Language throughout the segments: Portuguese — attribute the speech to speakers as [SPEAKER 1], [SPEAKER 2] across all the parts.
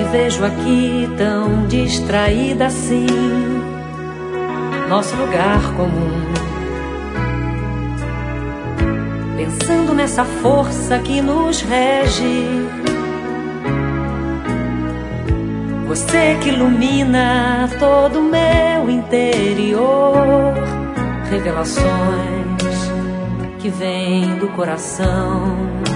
[SPEAKER 1] vejo aqui tão distraída assim, nosso lugar comum, pensando nessa força que nos rege. Você que ilumina todo o meu interior, revelações que vêm do coração.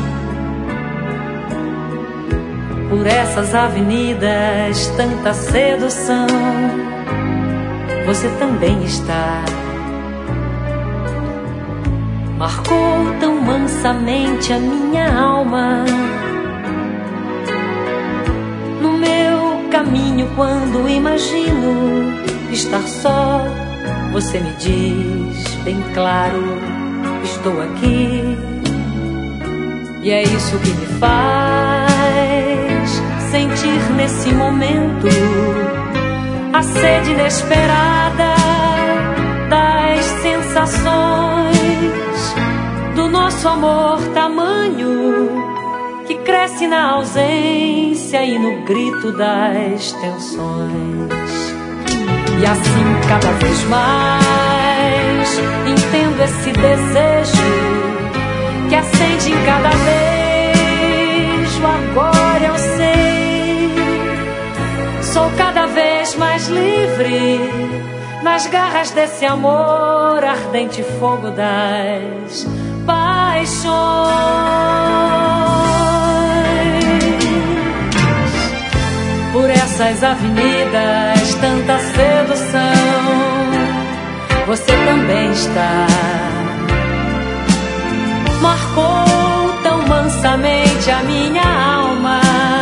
[SPEAKER 1] Por essas avenidas, tanta sedução, você também está. Marcou tão mansamente a minha alma. No meu caminho, quando imagino estar só, você me diz bem claro: estou aqui. E é isso que me faz sentir nesse momento a sede inesperada das sensações do nosso amor tamanho, que cresce na ausência e no grito das tensões. E assim cada vez mais entendo esse desejo que acende em cada beijo. Agora eu sei, sou cada vez mais livre nas garras desse amor, ardente fogo das paixões. Por essas avenidas, tanta sedução, você também está. Marcou tão mansamente a minha alma.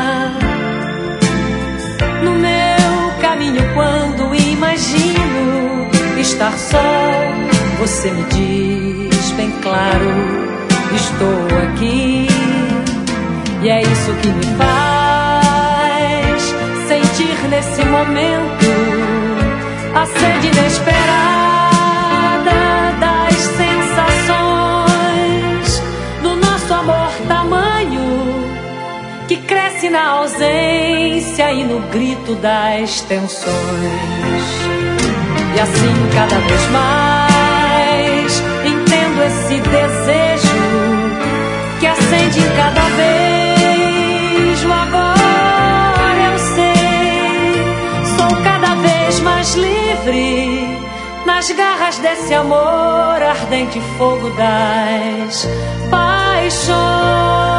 [SPEAKER 1] No meu caminho, quando imagino estar só, você me diz bem claro: estou aqui. E é isso que me faz sentir nesse momento a sede inesperada das sensações do nosso amor tamanho, que cresce na ausência e no grito das tensões. E assim cada vez mais entendo esse desejo que acende em cada beijo. Agora eu sei, sou cada vez mais livre nas garras desse amor, ardente fogo das paixões.